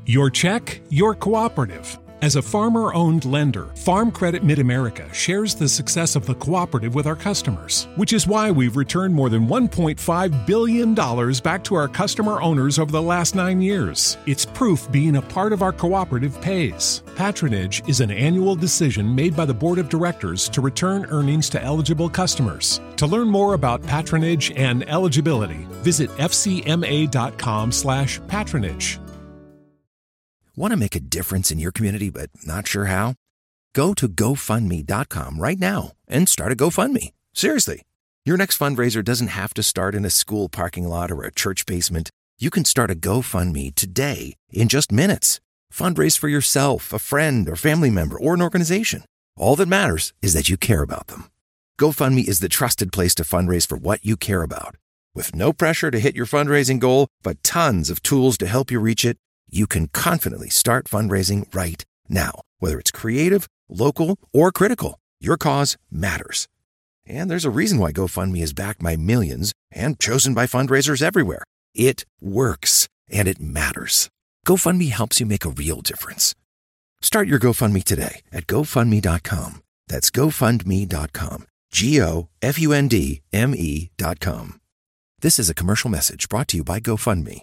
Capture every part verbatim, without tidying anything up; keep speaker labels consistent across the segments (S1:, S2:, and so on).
S1: Your check, your cooperative. As a farmer-owned lender, Farm Credit Mid-America shares the success of the cooperative with our customers, which is why we've returned more than one point five billion dollars back to our customer owners over the last nine years. It's proof being a part of our cooperative pays. Patronage is an annual decision made by the Board of Directors to return earnings to eligible customers. To learn more about patronage and eligibility, visit fcma.com slash patronage.
S2: Want to make a difference in your community but not sure how? Go to go fund me dot com right now and start a GoFundMe. Seriously. Your next fundraiser doesn't have to start in a school parking lot or a church basement. You can start a GoFundMe today in just minutes. Fundraise for yourself, a friend, or family member, or an organization. All that matters is that you care about them. GoFundMe is the trusted place to fundraise for what you care about. With no pressure to hit your fundraising goal, but tons of tools to help you reach it, you can confidently start fundraising right now. Whether it's creative, local, or critical, your cause matters. And there's a reason why GoFundMe is backed by millions and chosen by fundraisers everywhere. It works, and it matters. GoFundMe helps you make a real difference. Start your GoFundMe today at go fund me dot com. That's go fund me dot com. G O F U N D M E dot com. This is a commercial message brought to you by GoFundMe.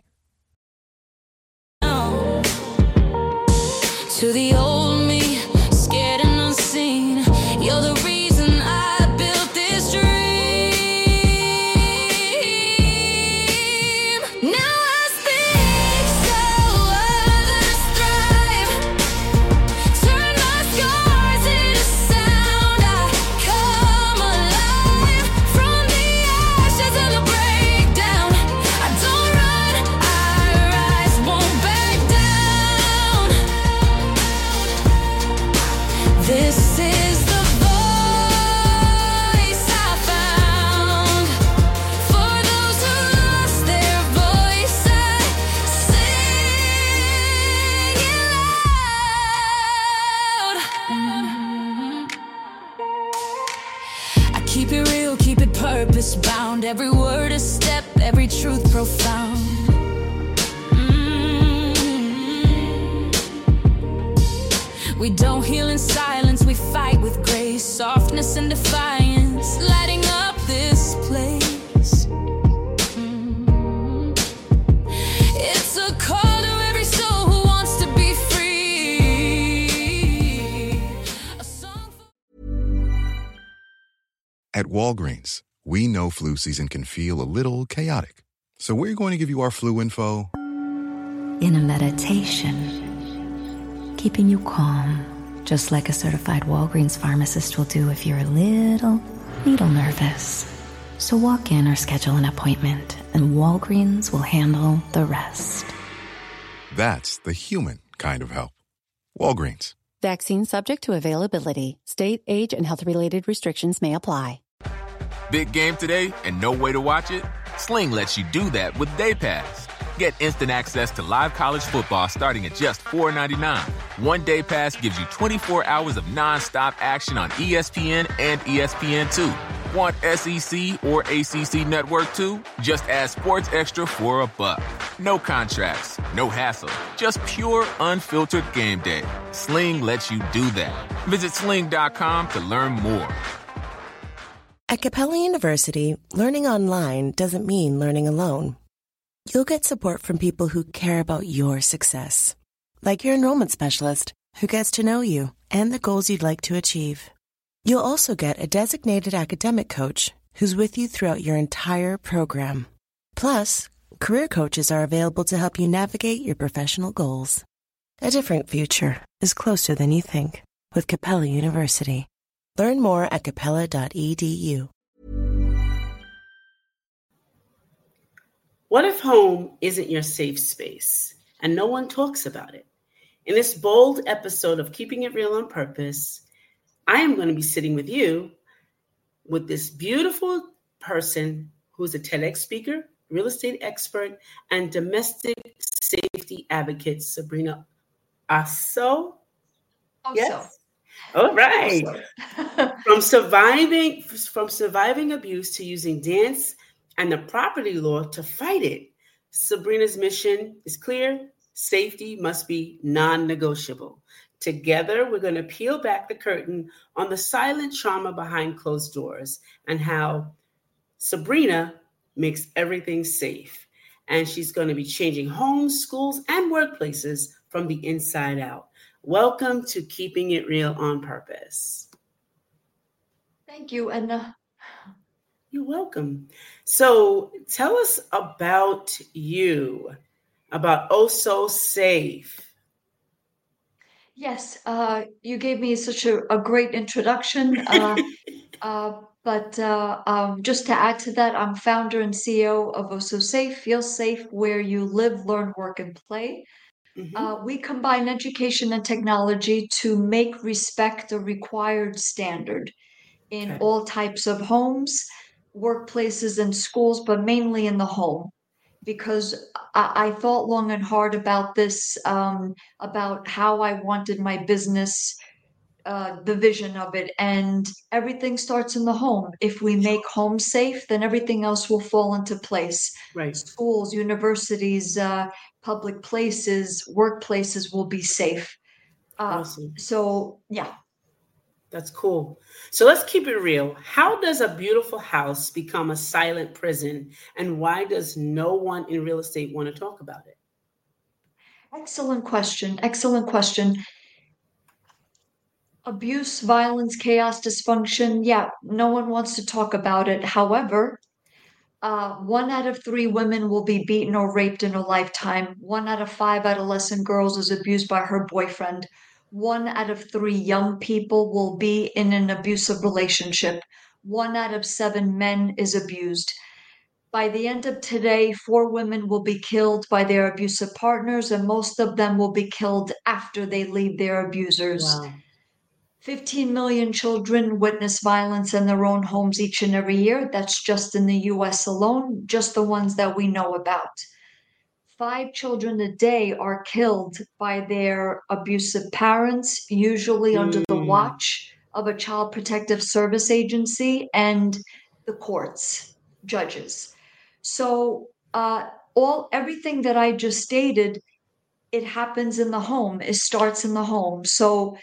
S3: To the old me, scared and unseen, you're the reason I built this dream. Now I speak so others thrive. Turn my scars into sound. I come alive from the ashes of the breakdown. I don't run, I rise, won't back down. This is the voice I found. For those who lost their voice, I sing it loud. I keep it real, keep it purpose bound. Every word a step, every truth profound. We don't heal in silence, we fight with grace, softness and defiance, lighting up this place. Mm. It's a call to every soul who wants to be free. A song for-
S4: At Walgreens, we know flu season can feel a little chaotic. So we're going to give you our flu info
S5: in a meditation, keeping you calm, just like a certified Walgreens pharmacist will do if you're a little, little nervous. So walk in or schedule an appointment, and Walgreens will handle the rest.
S4: That's the human kind of help. Walgreens.
S6: Vaccine subject to availability. State, age, and health-related restrictions may apply.
S7: Big game today and no way to watch it? Sling lets you do that with Day Pass. Get instant access to live college football starting at just four ninety-nine. One Day Pass gives you twenty-four hours of nonstop action on E S P N and E S P N two. Want S E C or A C C Network too? Just add Sports Extra for a buck. No contracts, no hassle, just pure unfiltered game day. Sling lets you do that. Visit sling dot com to learn more.
S8: At Capella University, learning online doesn't mean learning alone. You'll get support from people who care about your success, like your enrollment specialist who gets to know you and the goals you'd like to achieve. You'll also get a designated academic coach who's with you throughout your entire program. Plus, career coaches are available to help you navigate your professional goals. A different future is closer than you think with Capella University. Learn more at capella dot e d u.
S9: What if home isn't your safe space and no one talks about it? In this bold episode of Keeping It Real on Purpose, I am going to be sitting with you with this beautiful person who's a TEDx speaker, real estate expert, and domestic safety advocate, Sabrina Asso.
S10: Also.
S9: Yes. All right. from surviving from surviving abuse to using dance and the property law to fight it. Sabrina's mission is clear: Safety must be non-negotiable. Together, we're going to peel back the curtain on the silent trauma behind closed doors and how Sabrina makes everything safe. And she's going to be changing homes, schools, and workplaces from the inside out. Welcome to Keeping It Real on Purpose.
S10: Thank you, Edna.
S9: You're welcome. So tell us about you, about Oh So Safe.
S10: Yes, uh, you gave me such a, a great introduction. Uh, uh, but uh, um, just to add to that, I'm founder and C E O of Oh So Safe, Feel Safe, where you live, learn, work, and play. Mm-hmm. Uh, we combine education and technology to make respect a required standard in okay. all types of homes, workplaces, and schools, but mainly in the home. Because I, I thought long and hard about this, um, about how I wanted my business, uh, the vision of it, and everything starts in the home. If we make home safe, then everything else will fall into place.
S9: Right.
S10: Schools, universities, uh, public places, workplaces will be safe. Uh, awesome. So, yeah.
S9: That's cool. So let's keep it real. How does a beautiful house become a silent prison? And why does no one in real estate want to talk about it?
S10: Excellent question. Excellent question. Abuse, violence, chaos, dysfunction. Yeah, no one wants to talk about it. However, uh, one out of three women will be beaten or raped in a lifetime. One out of five adolescent girls is abused by her boyfriend. One out of three young people will be in an abusive relationship. One out of seven men is abused. By the end of today, four women will be killed by their abusive partners, and most of them will be killed after they leave their abusers.
S9: Wow.
S10: fifteen million children witness violence in their own homes each and every year. That's just in the U S alone, just the ones that we know about. Five children a day are killed by their abusive parents, usually mm. under the watch of a child protective service agency and the courts, judges. So uh, all everything that I just stated, it happens in the home. It starts in the home. So,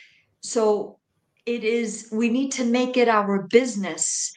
S10: so it is. We need to make it our business,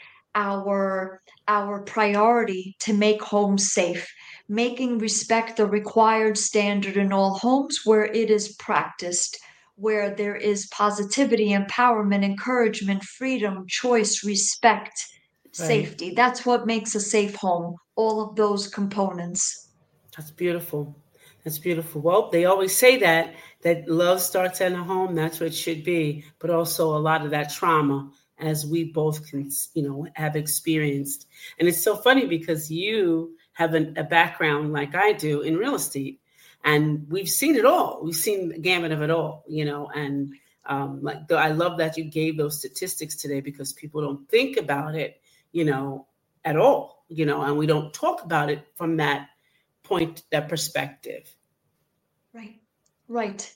S10: our our priority to make homes safe. Making respect the required standard in all homes where it is practiced, where there is positivity, empowerment, encouragement, freedom, choice, respect, right. Safety. That's what makes a safe home. All of those components.
S9: That's beautiful. That's beautiful. Well, they always say that, that love starts in a home. That's what it should be. But also a lot of that trauma, as we both can, you know, have experienced. And it's so funny because you have an, a background like I do in real estate, and we've seen it all. We've seen the gamut of it all, you know, and um, like the, I love that you gave those statistics today because people don't think about it, you know, at all, you know, and we don't talk about it from that point, that perspective.
S10: Right, right.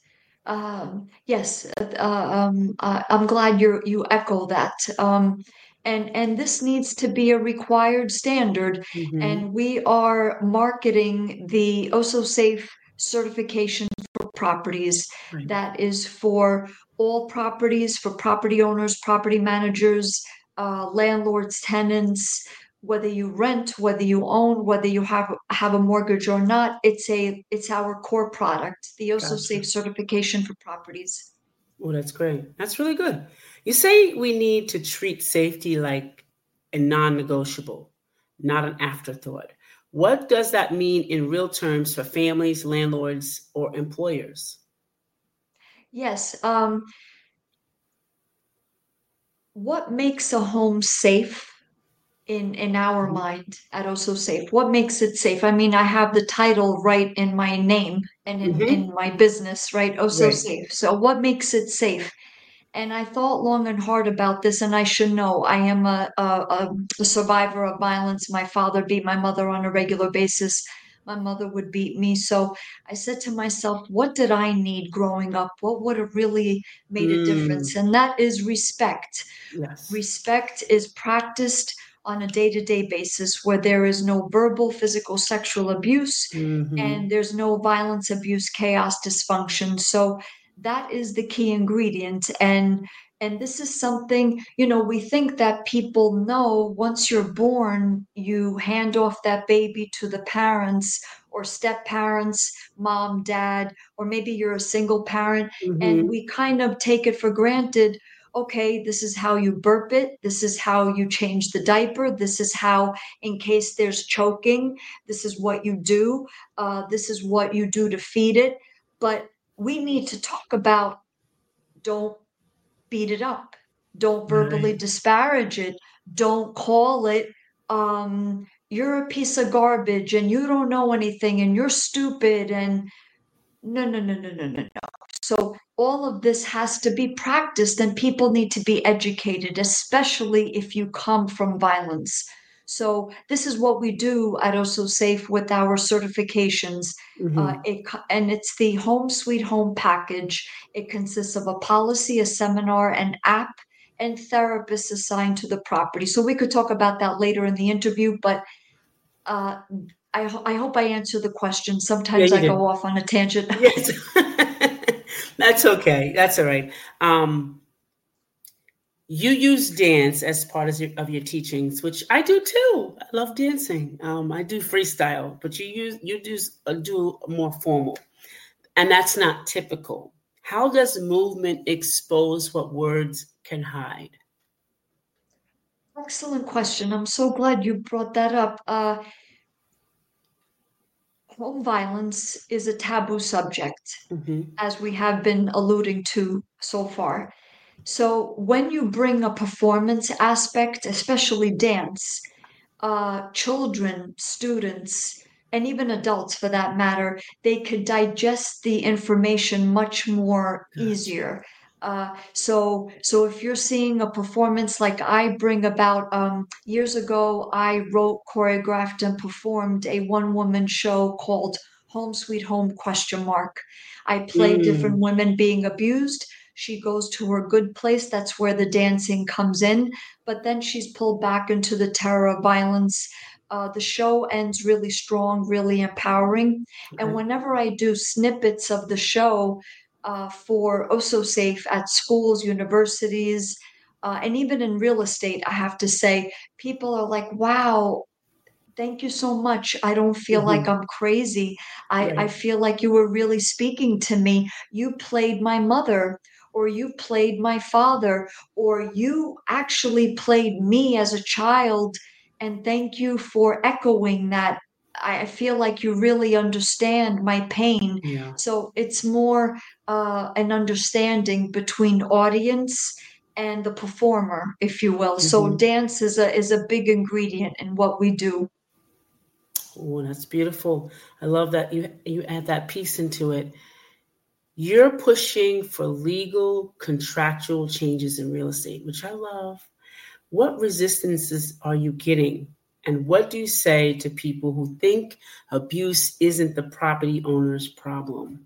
S10: Um, yes, uh, um, uh, I'm glad you you echo that. Um, and and this needs to be a required standard. Mm-hmm. And we are marketing the Oh So Safe certification for properties. Right. That is for all properties, for property owners, property managers, uh, landlords, tenants. Whether you rent, whether you own, whether you have have a mortgage or not, it's a it's our core product, the Oh So Gotcha. Safe certification for properties.
S9: Oh, that's great. That's really good. You say we need to treat safety like a non-negotiable, not an afterthought. What does that mean in real terms for families, landlords, or employers?
S10: Yes. Um, what makes a home safe? In, in our mind at Oh So Safe? What makes it safe? I mean, I have the title right in my name and in, mm-hmm. in my business, right? Oh So right. Safe. So what makes it safe? And I thought long and hard about this, and I should know. I am a, a, a survivor of violence. My father beat my mother on a regular basis. My mother would beat me. So I said to myself, what did I need growing up? What would have really made mm. a difference? And that is respect.
S9: Yes.
S10: Respect is practiced on a day-to-day basis where there is no verbal, physical, sexual abuse,
S9: Mm-hmm.
S10: and there's no violence, abuse, chaos, dysfunction. So that is the key ingredient. And and this is something, you know, we think that people know once you're born, you hand off that baby to the parents or step parents, mom, dad, or maybe you're a single parent,
S9: Mm-hmm.
S10: and we kind of take it for granted. Okay, this is how you burp it. This is how you change the diaper. This is how, in case there's choking, this is what you do. Uh, this is what you do to feed it. But we need to talk about, don't beat it up. Don't verbally
S9: Right.
S10: disparage it. Don't call it, um, you're a piece of garbage and you don't know anything and you're stupid. And no, no, no, no, no, no, no. So all of this has to be practiced and people need to be educated, especially if you come from violence. So this is what we do at Oso Safe with our certifications. Uh,
S9: Mm-hmm.
S10: it, co- and it's the Home Sweet Home package. It consists of a policy, a seminar, an app, and therapists assigned to the property. So we could talk about that later in the interview, but uh, I, ho- I hope I answer the question.
S9: Yeah,
S10: Sometimes
S9: you
S10: I
S9: did.
S10: go off on a tangent.
S9: Yes. That's okay. That's all right. Um, you use dance as part of your, of your teachings, which I do too. I love dancing. Um, I do freestyle, but you use you do uh, do more formal, and that's not typical. How does movement expose what words can hide?
S10: Excellent question. I'm so glad you brought that up. Uh, home violence is a taboo subject,
S9: Mm-hmm.
S10: as we have been alluding to so far. So when you bring a performance aspect, especially dance, uh, children, students, and even adults for that matter, they could digest the information much more
S9: Gotcha.
S10: easier. Uh, so, so if you're seeing a performance like I bring about, um, years ago, I wrote, choreographed, and performed a one-woman show called Home Sweet Home question mark. I play different
S9: Mm.
S10: women being abused. She goes to her good place. That's where the dancing comes in. But then she's pulled back into the terror of violence. Uh, the show ends really strong, really empowering. And
S9: Okay.
S10: whenever I do snippets of the show uh, for Oso Safe at schools, universities, uh, and even in real estate, I have to say, people are like, wow, thank you so much. I don't feel like
S9: Mm-hmm.
S10: I'm crazy. I, I
S9: Right.
S10: feel like you were really speaking to me. You played my mother, or you played my father, or you actually played me as a child. And thank you for echoing that. I I feel like you really understand my pain.
S9: Yeah.
S10: So it's more uh, an understanding between audience and the performer, if you will. So
S9: Mm-hmm.
S10: dance is a is a big ingredient in what we do.
S9: Oh, that's beautiful. I love that you you add that piece into it. You're pushing for legal contractual changes in real estate, which I love. What resistances are you getting? And what do you say to people who think abuse isn't the property owner's problem?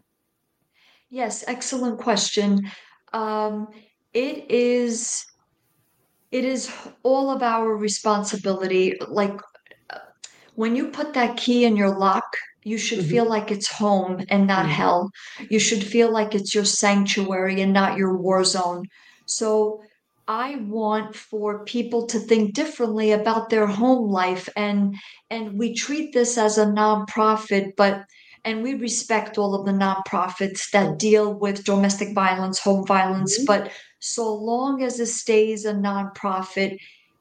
S10: Yes, excellent question. Um, it is it is all of our responsibility. Like uh, when you put that key in your lock, you should feel
S9: Mm-hmm.
S10: like it's home and not
S9: Yeah.
S10: hell. You should feel like it's your sanctuary and not your war zone. So I want for people to think differently about their home life, and and we treat this as a nonprofit, but and we respect all of the nonprofits that deal with domestic violence, home violence,
S9: Mhm.
S10: but so long as it stays a nonprofit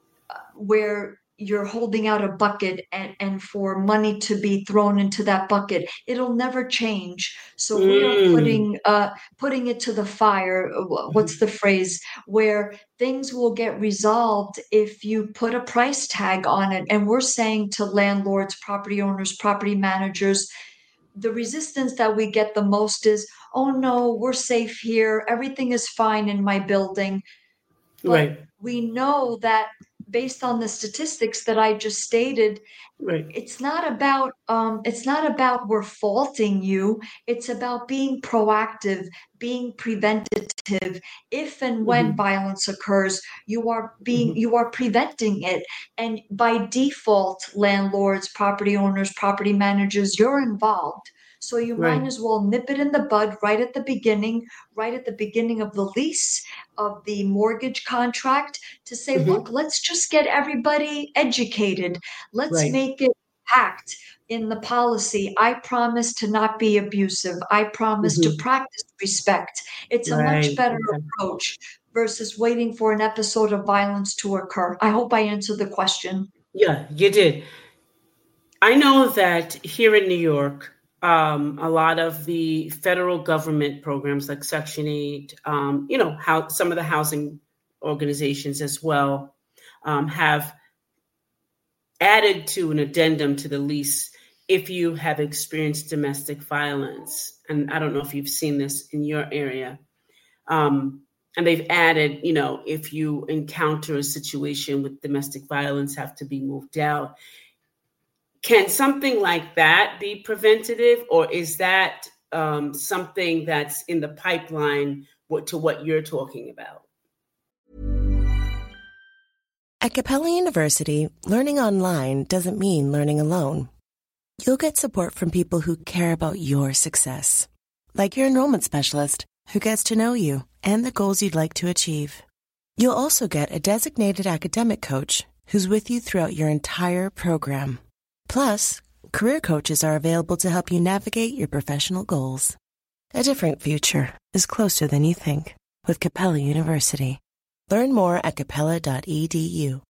S10: where you're holding out a bucket and, and for money to be thrown into that bucket, it'll never change. So we are
S9: Mm.
S10: putting uh putting it to the fire. uh, wh- what's
S9: Mhm.
S10: the phrase, where things will get resolved if you put a price tag on it. And we're saying to landlords, property owners, property managers, the resistance that we get the most is, oh no, we're safe here, everything is fine in my building. But
S9: Right.
S10: we know that based on the statistics that I just stated,
S9: right.
S10: it's not about um, it's not about we're faulting you. It's about being proactive, being preventative. If and when
S9: Mm-hmm.
S10: violence occurs, you are being
S9: Mm-hmm.
S10: you are preventing it. And by default, landlords, property owners, property managers, you're involved. So you
S9: Right.
S10: might as well nip it in the bud right at the beginning, right at the beginning of the lease, of the mortgage contract, to say,
S9: Mm-hmm.
S10: look, let's just get everybody educated. Let's
S9: Right.
S10: make it packed in the policy. I promise to not be abusive. I promise to
S9: Mm-hmm.
S10: practice respect. It's a much
S9: Right.
S10: better
S9: Okay.
S10: approach versus waiting for an episode of violence to occur. I hope I answered the question.
S9: Yeah, you did. I know that here in New York, um, a lot of the federal government programs like Section eight, um, you know, how some of the housing organizations as well um, have added to an addendum to the lease if you have experienced domestic violence. And I don't know if you've seen this in your area. Um, and they've added, you know, if you encounter a situation with domestic violence, have to be moved out. Can something like that be preventative, or is that um, something that's in the pipeline what, to what you're talking about?
S8: At Capella University, learning online doesn't mean learning alone. You'll get support from people who care about your success, like your enrollment specialist who gets to know you and the goals you'd like to achieve. You'll also get a designated academic coach who's with you throughout your entire program. Plus, career coaches are available to help you navigate your professional goals. A different future is closer than you think with Capella University. Learn more at capella dot e d u.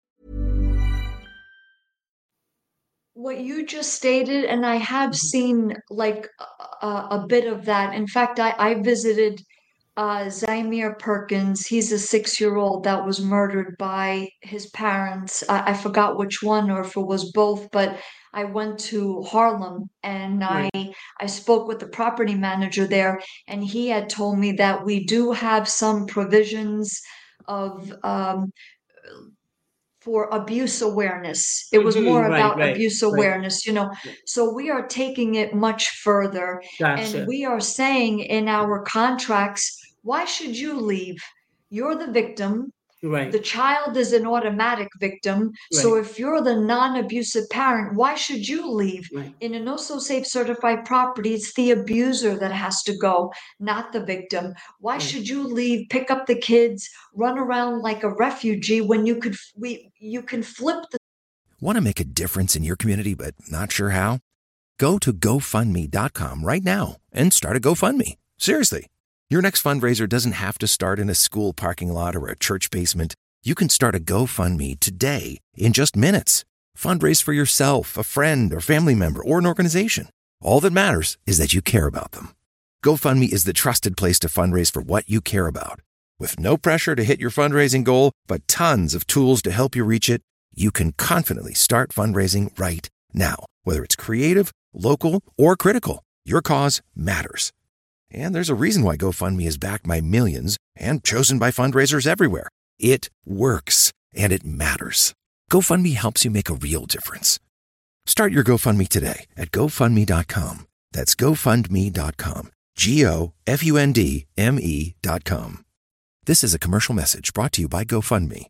S10: What you just stated, and I have seen like a, a bit of that. In fact, I, I visited uh, Zymir Perkins. He's a six-year-old that was murdered by his parents. I, I forgot which one or if it was both, but I went to Harlem and I
S9: Right.
S10: I spoke with the property manager there, and he had told me that we do have some provisions of um, for abuse awareness. It was
S9: Mm-hmm.
S10: more
S9: Right,
S10: about
S9: right,
S10: abuse
S9: right.
S10: awareness, you know. So we are taking it much further, and
S9: Gotcha.
S10: we are saying in our contracts, why should you leave? You're the victim.
S9: Right,
S10: The child is an automatic victim. So
S9: right,
S10: if you're the non-abusive parent, why should you leave?
S9: right,
S10: In a no so safe certified property, it's the abuser that has to go, not the victim. Why
S9: right.
S10: should you leave, pick up the kids, run around like a refugee when you could we you can flip the
S2: Want to make a difference in your community but not sure how? Go to go fund me dot com right now and start a GoFundMe. Seriously. Your next fundraiser doesn't have to start in a school parking lot or a church basement. You can start a GoFundMe today in just minutes. Fundraise for yourself, a friend, or family member, or an organization. All that matters is that you care about them. GoFundMe is the trusted place to fundraise for what you care about. With no pressure to hit your fundraising goal, but tons of tools to help you reach it, you can confidently start fundraising right now. Whether it's creative, local, or critical, your cause matters. And there's a reason why GoFundMe is backed by millions and chosen by fundraisers everywhere. It works, and it matters. GoFundMe helps you make a real difference. Start your GoFundMe today at go fund me dot com. That's go fund me dot com. G O F U N D M E dot com. This is a commercial message brought to you by GoFundMe.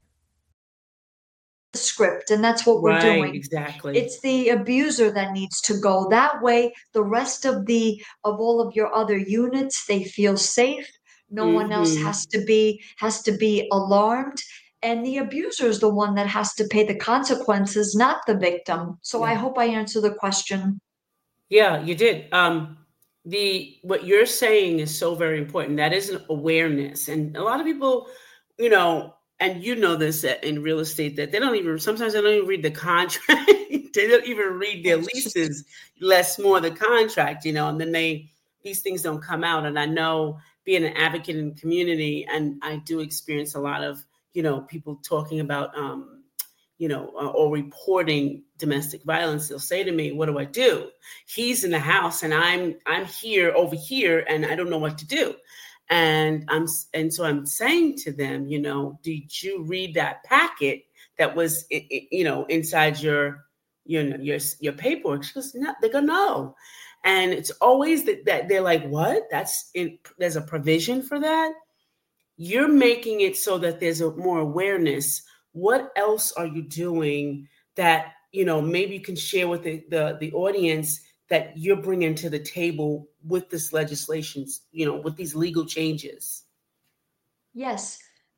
S10: script, and that's what we're
S9: Right,
S10: doing.
S9: exactly.
S10: It's the abuser that needs to go. That way, the rest of the of all of your other units, they feel safe. No one else
S9: Mm-hmm.
S10: has to be has to be alarmed. And the abuser is the one that has to pay the consequences, not the victim. So I
S9: Yeah.
S10: hope I answer the question.
S9: Yeah, you did. Um, the what you're saying is so very important. That is an awareness, and a lot of people, you know, and you know this in real estate that they don't even sometimes they don't even read the contract. They don't even read their leases, less more the contract, you know, and then they these things don't come out. And I know being an advocate in the community, and I do experience a lot of, you know, people talking about, um, you know, uh, or reporting domestic violence. They'll say to me, "What do I do? He's in the house, and I'm I'm here over here, and I don't know what to do." And I'm and so I'm saying to them, you know, did you read that packet that was, you know, inside your, you know, your, your paperwork? She goes, no, they go, no. And it's always that, that they're like, what? That's in, there's a provision for that. You're making it so that there's a more awareness. What else are you doing that, you know, maybe you can share with the, the, the audience that you're bringing to the table with this legislation, you know, with these legal changes?
S10: Yes.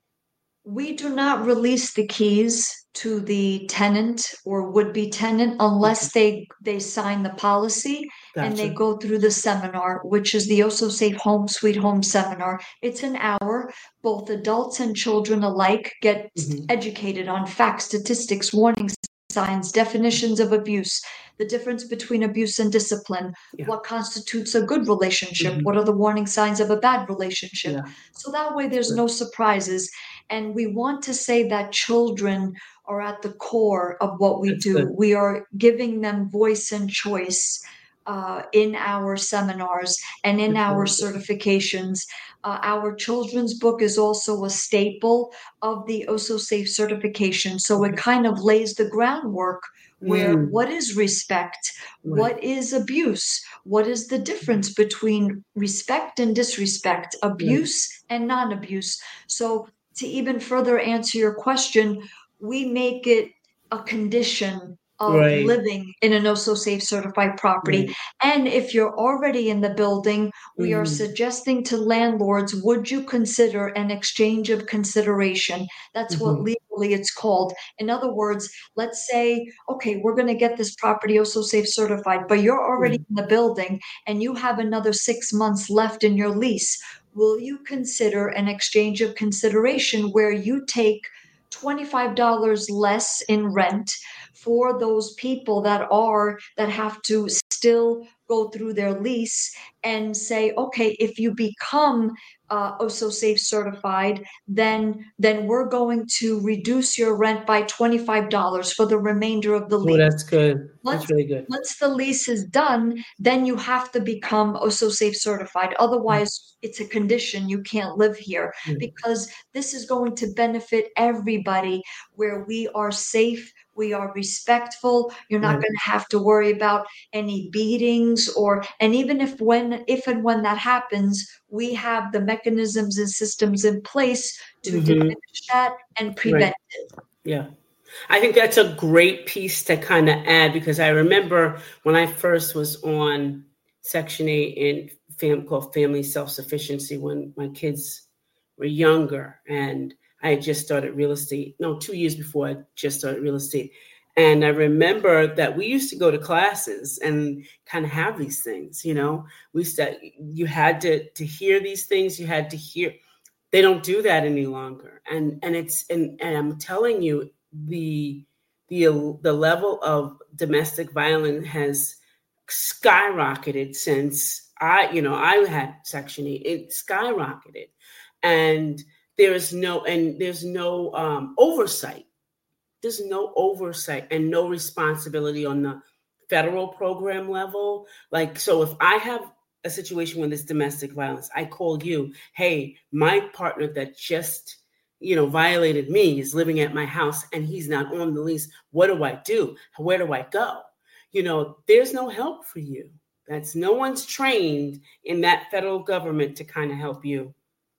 S10: We do not release the keys to the tenant or would-be tenant unless they, they sign the policy
S9: Gotcha.
S10: and they go through the seminar, which is the Oh So Safe Home Sweet Home seminar. It's an hour. Both adults and children alike get
S9: Mhm.
S10: educated on facts, statistics, warning signs, definitions of abuse, the difference between abuse and discipline,
S9: Yeah.
S10: what constitutes a good relationship,
S9: Mhm.
S10: what are the warning signs of a bad relationship.
S9: Yeah.
S10: So that way there's
S9: Good.
S10: no surprises. And we want to say that children are at the core of what we
S9: That's
S10: do.
S9: good.
S10: We are giving them voice and choice uh, in our seminars and in
S9: That's
S10: our
S9: really good.
S10: certifications. Uh, our children's book is also a staple of the Oh So Safe certification. So it kind of lays the groundwork where
S9: Mm.
S10: what is respect?
S9: Right.
S10: What is abuse? What is the difference between respect and disrespect, abuse and non-abuse? So to even further answer your question, we make it a condition of
S9: Right.
S10: living in an Oh So Safe certified property.
S9: Right.
S10: And if you're already in the building, we are
S9: Mhm.
S10: suggesting to landlords, would you consider an exchange of consideration? That's what
S9: Mhm.
S10: legally it's called. In other words, let's say, okay, we're going to get this property Oh So Safe certified, but you're already
S9: Mhm.
S10: in the building and you have another six months left in your lease. Will you consider an exchange of consideration where you take twenty-five dollars less in rent for those people that are that have to still go through their lease, and say, okay, if you become uh, Oh So Safe certified, then then we're going to reduce your rent by twenty-five dollars for the remainder of the
S9: Oh,
S10: lease.
S9: that's good.
S10: Once,
S9: That's really good.
S10: once the lease is done, then you have to become Oh So Safe certified. Otherwise, it's a condition. You can't live here,
S9: Mm.
S10: because this is going to benefit everybody, where we are safe, we are respectful. You're not
S9: Right.
S10: going to have to worry about any beatings, or and even if when if and when that happens, we have the mechanisms and systems in place to
S9: Mhm.
S10: diminish that and prevent
S9: Right.
S10: it.
S9: Yeah. I think that's a great piece to kind of add, because I remember when I first was on Section eight in fam- called Family Self-Sufficiency when my kids were younger, and I had just started real estate. No, two years before I just started real estate. And I remember that we used to go to classes and kind of have these things, you know, we said you had to, to hear these things. You had to hear, they don't do that any longer. And, and it's, and, and I'm telling you, the, the, the level of domestic violence has skyrocketed since I, you know, I had Section eight. It skyrocketed, and there is no, and there's no um, oversight. There's no oversight and no responsibility on the federal program level. Like, so if I have a situation when there's domestic violence, I call you, hey, my partner that just, you know, violated me is living at my house and he's not on the lease. What do I do? Where do I go? You know, there's no help for you. That's no one's trained in that federal government to kind of help you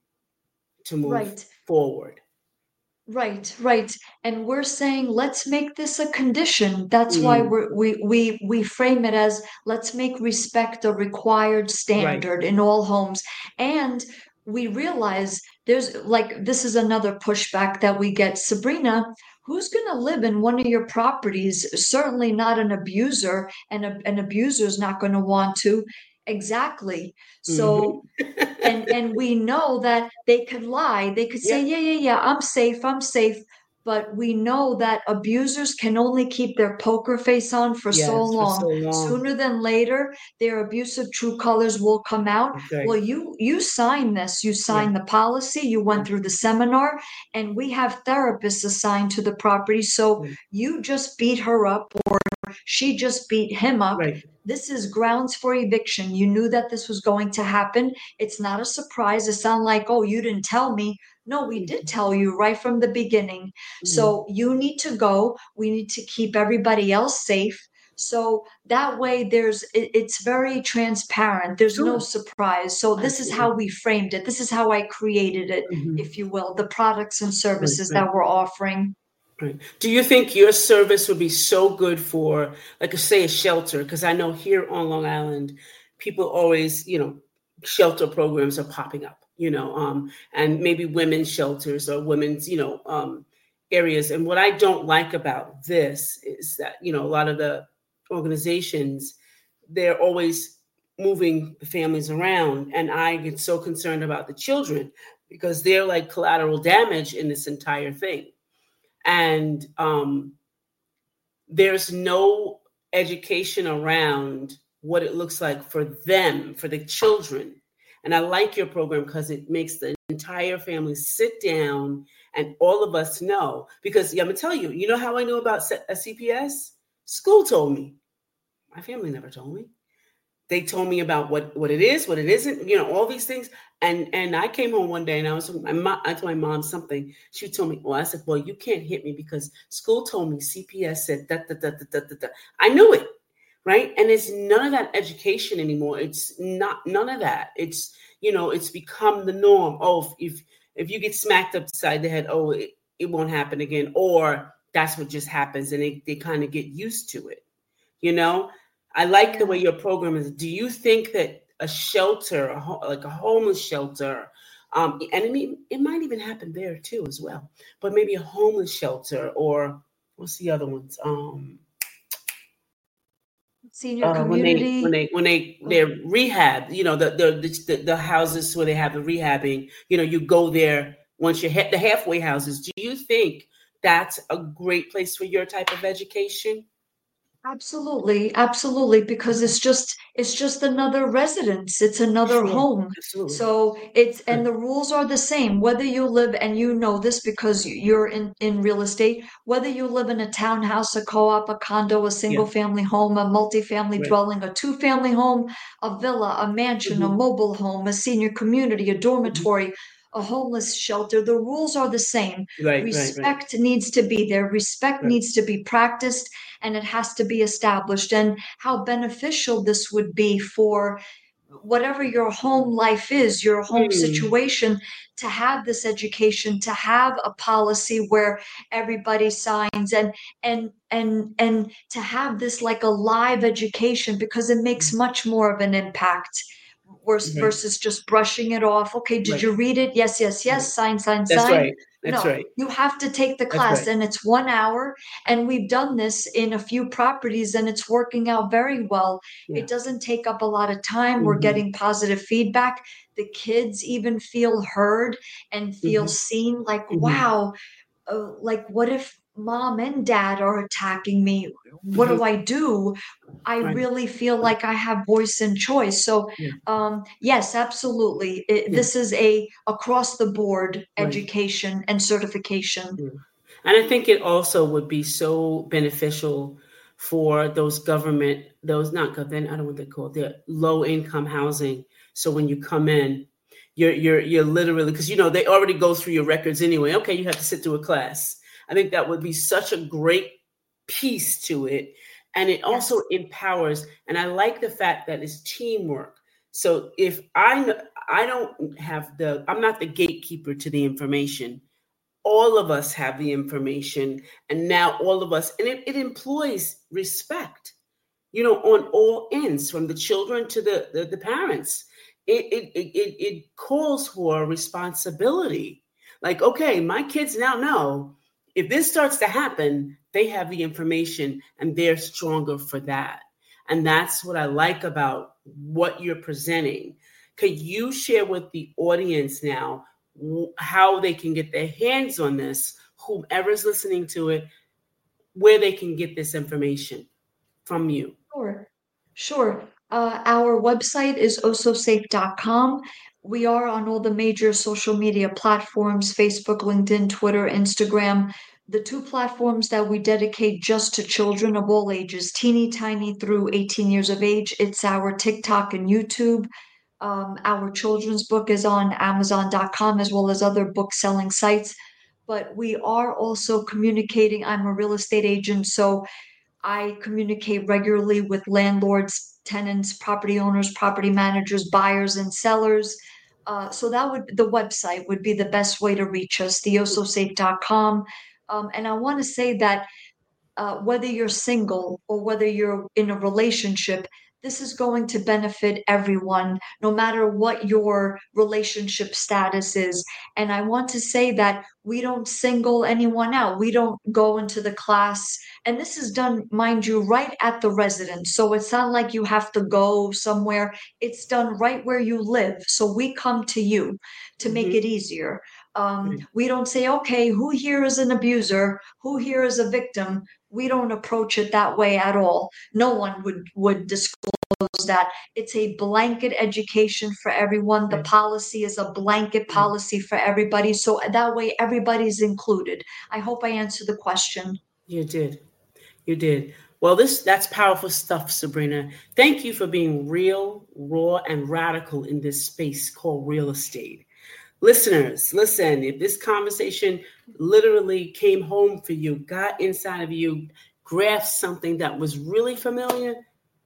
S9: to move
S10: Right.
S9: forward.
S10: Right, right. And we're saying, let's make this a condition. That's why
S9: Mm.
S10: we're, we we we frame it as, let's make respect a required standard in all homes. And we realize there's like, this is another pushback that we get. Sabrina, who's going to live in one of your properties? Certainly not an abuser, and a, an abuser is not going to want to. Exactly. So,
S9: Mhm.
S10: and and we know that they could lie. They could say,
S9: Yeah.
S10: yeah, yeah, yeah, I'm safe, I'm safe. But we know that abusers can only keep their poker face on for so
S9: Yes, for so
S10: long.
S9: long.
S10: Sooner than later, their abusive true colors will come out.
S9: That's right.
S10: Well, you you signed this, you signed
S9: Yeah.
S10: the policy, you went through the seminar, and we have therapists assigned to the property. So
S9: Mm.
S10: you just beat her up, or she just beat him up.
S9: Right.
S10: This is grounds for eviction. You knew that this was going to happen. It's not a surprise. It sounds like, oh, you didn't tell me. No, we did tell you right from the beginning.
S9: Mm-hmm.
S10: So you need to go. We need to keep everybody else safe. So that way there's, it, it's very transparent. There's
S9: Sure.
S10: no surprise. So this is how we framed it. This is how I created it,
S9: Mm-hmm.
S10: if you will, the products and services
S9: Right, right.
S10: that we're offering.
S9: Right. Do you think your service would be so good for, like, say, a shelter? Because I know here on Long Island, people always, you know, shelter programs are popping up, you know, um, and maybe women's shelters or women's, you know, um, areas. And what I don't like about this is that, you know, a lot of the organizations, they're always moving the families around. And I get so concerned about the children because they're like collateral damage in this entire thing. And um, there's no education around what it looks like for them, for the children. And I like your program because it makes the entire family sit down and all of us know. Because I'm going to tell you, you know how I knew about a C P S? School told me. My family never told me. They told me about what, what it is, what it isn't, you know, all these things. And and I came home one day and I was, my mom, I told my mom something. She told me, well, I said, well, you can't hit me because school told me C P S said da, da, da, da, da, da, da. I knew it, right? And it's none of that education anymore. It's not, none of that. It's, you know, it's become the norm. Oh, if if you get smacked upside the head, oh, it, it won't happen again. Or that's what just happens. And they, they kind of get used to it, you know? I like the way your program is. Do you think that a shelter, a ho- like a homeless shelter, um, and it, may, it might even happen there too as well, but maybe a homeless shelter or what's the other ones? Um,
S10: Senior
S9: uh, when they
S10: community.
S9: when they when they they're rehab, you know, the the, the the houses where they have the rehabbing. You know, you go there once you're ha- the halfway houses. Do you think that's a great place for your type of education?
S10: Absolutely, absolutely, because it's just it's just another residence. It's another
S9: Sure,
S10: home.
S9: absolutely.
S10: So it's and
S9: Right.
S10: the rules are the same, whether you live and you know this because you- you're in in real estate, whether you live in a townhouse, a co-op, a condo, a single
S9: Yeah.
S10: family home, a multifamily
S9: Right.
S10: dwelling, a two-family home, a villa, a mansion, a
S9: Mhm.
S10: mobile home, a senior community, a
S9: Mhm.
S10: dormitory, a homeless shelter. The rules are the same.
S9: Right. Right. Right.
S10: Respect needs to be there. Respect
S9: Right.
S10: needs to be practiced and it has to be established. And how beneficial this would be for whatever your home life is, your home
S9: Mm.
S10: situation, to have this education, to have a policy where everybody signs and and and and to have this like a live education because it makes much more of an impact vers-
S9: Right.
S10: versus just brushing it off. Okay, did
S9: Right.
S10: you read it? Yes, yes,
S9: Right.
S10: yes, sign, sign,
S9: That's
S10: sign.
S9: right. That's
S10: No,
S9: right.
S10: you have to take the
S9: That's
S10: class
S9: right.
S10: and it's one hour. And we've done this in a few properties and it's working out very well.
S9: Yeah.
S10: It doesn't take up a lot of time. We're
S9: Mhm.
S10: getting positive feedback. The kids even feel heard and feel
S9: Mhm.
S10: seen like,
S9: Mhm.
S10: wow, uh, like what if mom and dad are attacking me? What
S9: Mhm.
S10: do I do? I
S9: Right.
S10: really feel like I have voice and choice. So,
S9: Yeah.
S10: um, yes, absolutely. It,
S9: Yeah.
S10: this is a across the board
S9: Right.
S10: education and certification.
S9: Yeah. And I think it also would be so beneficial for those government, those not government, I don't know what they call it, the low income housing. So when you come in, you're you're you're literally because you know they already go through your records anyway. Okay, you have to sit through a class. I think that would be such a great piece to it. And it also
S10: Yes.
S9: empowers, and I like the fact that it's teamwork. So if I kn- I don't have the, I'm not the gatekeeper to the information. All of us have the information, and now all of us, and it, it employs respect, you know, on all ends, from the children to the the, the parents. It, it it it it calls for responsibility. Like, okay, my kids now know if this starts to happen, they have the information and they're stronger for that. And that's what I like about what you're presenting. Could you share with the audience now w- how they can get their hands on this, whomever's listening to it, where they can get this information from you?
S10: Sure. Sure. Uh, our website is ososafe dot com. We are on all the major social media platforms, Facebook, LinkedIn, Twitter, Instagram. The two platforms that we dedicate just to children of all ages, teeny tiny through eighteen years of age, it's our TikTok and YouTube. Um, our children's book is on amazon dot com as well as other book selling sites. But we are also communicating. I'm a real estate agent, so I communicate regularly with landlords, tenants, property owners, property managers, buyers, and sellers. Uh, so that would the website would be the best way to reach us, theoso safe dot com. Um, and I want to say that uh, whether you're single or whether you're in a relationship, this is going to benefit everyone, no matter what your relationship status is. And I want to say that we don't single anyone out. We don't go into the class. And this is done, mind you, right at the residence. So it's not like you have to go somewhere. It's done right where you live. So we come to you to make
S9: Mhm.
S10: it easier. Um, we don't say, okay, who here is an abuser? Who here is a victim? We don't approach it that way at all. No one would, would disclose that. It's a blanket education for everyone. The
S9: Right.
S10: policy is a blanket policy for everybody. So that way everybody's included. I hope I answered the question.
S9: You did. You did. Well, this that's powerful stuff, Sabrina. Thank you for being real, raw, and radical in this space called real estate. Listeners, listen, if this conversation literally came home for you, got inside of you, grasped something that was really familiar,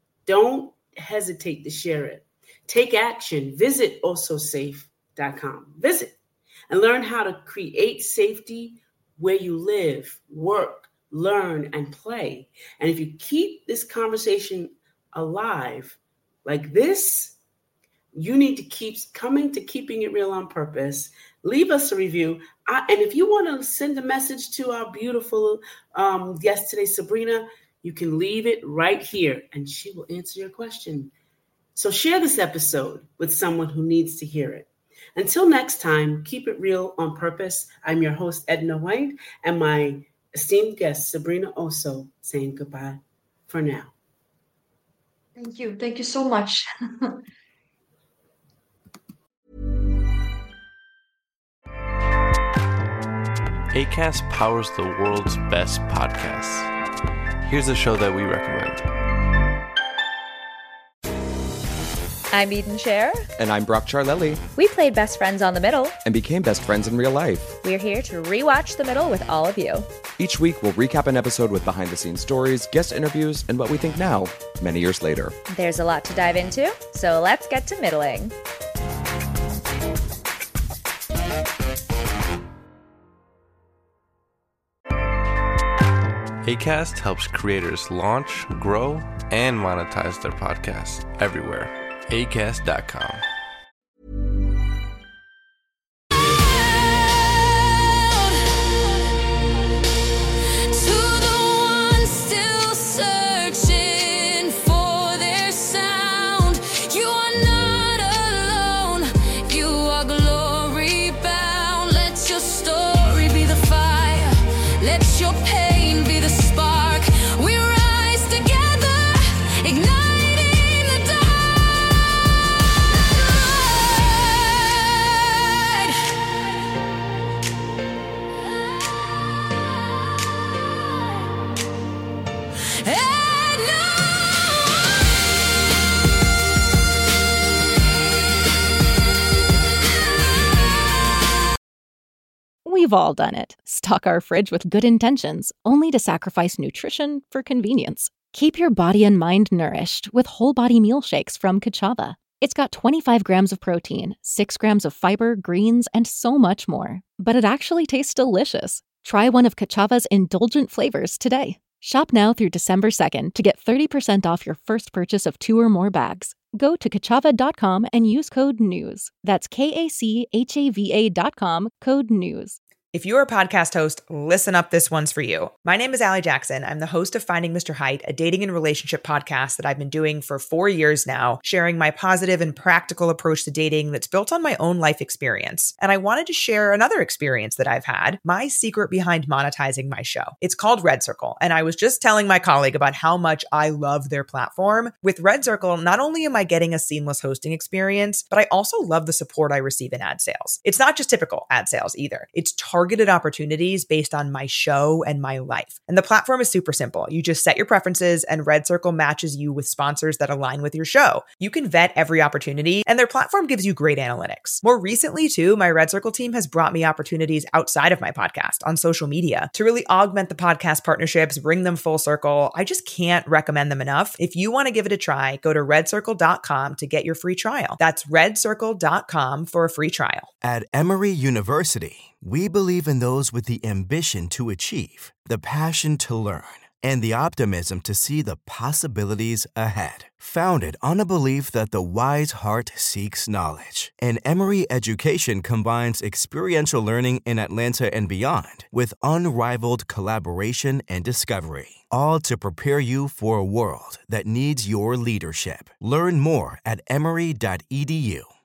S9: don't hesitate to share it. Take action. Visit oso safe dot com. Visit and learn how to create safety where you live, work, learn, and play. And if you keep this conversation alive like this, you need to keep coming to Keeping It Real on Purpose. Leave us a review. I, and if you want to send a message to our beautiful um, guest today, Sabrina, you can leave it right here and she will answer your question. So share this episode with someone who needs to hear it. Until next time, keep it real on purpose. I'm your host, Edna White, and my esteemed guest, Sabrina Oso, saying goodbye for now.
S10: Thank you. Thank you so much.
S11: Acast powers the world's best podcasts. Here's a show that we recommend.
S12: I'm Eden Cher.
S13: And I'm Brock Charlelli.
S12: We played best friends on The Middle.
S13: And became best friends in real life.
S12: We're here to rewatch The Middle with all of you.
S13: Each week, we'll recap an episode with behind-the-scenes stories, guest interviews, and what we think now, many years later.
S12: There's a lot to dive into, so let's get to middling.
S11: Acast helps creators launch, grow, and monetize their podcasts everywhere. acast dot com.
S14: We've all done it. Stock our fridge with good intentions, only to sacrifice nutrition for convenience. Keep your body and mind nourished with whole body meal shakes from Kachava. It's got twenty-five grams of protein, six grams of fiber, greens, and so much more. But it actually tastes delicious. Try one of Kachava's indulgent flavors today. Shop now through December second to get thirty percent off your first purchase of two or more bags. Go to kachava dot com and use code NEWS. That's K A C H A V A dot com, code NEWS.
S15: If you're a podcast host, listen up, this one's for you. My name is Allie Jackson. I'm the host of Finding Mister Height, a dating and relationship podcast that I've been doing for four years now, sharing my positive and practical approach to dating that's built on my own life experience. And I wanted to share another experience that I've had, my secret behind monetizing my show. It's called Red Circle, and I was just telling my colleague about how much I love their platform. With Red Circle, not only am I getting a seamless hosting experience, but I also love the support I receive in ad sales. It's not just typical ad sales either. It's targeted targeted opportunities based on my show and my life. And the platform is super simple. You just set your preferences and Red Circle matches you with sponsors that align with your show. You can vet every opportunity and their platform gives you great analytics. More recently too, my Red Circle team has brought me opportunities outside of my podcast on social media to really augment the podcast partnerships, bring them full circle. I just can't recommend them enough. If you want to give it a try, go to red circle dot com to get your free trial. That's red circle dot com for a free trial.
S16: At Emory University, we believe in those with the ambition to achieve, the passion to learn, and the optimism to see the possibilities ahead. Founded on a belief that the wise heart seeks knowledge, and Emory education combines experiential learning in Atlanta and beyond with unrivaled collaboration and discovery, all to prepare you for a world that needs your leadership. Learn more at emory dot e d u.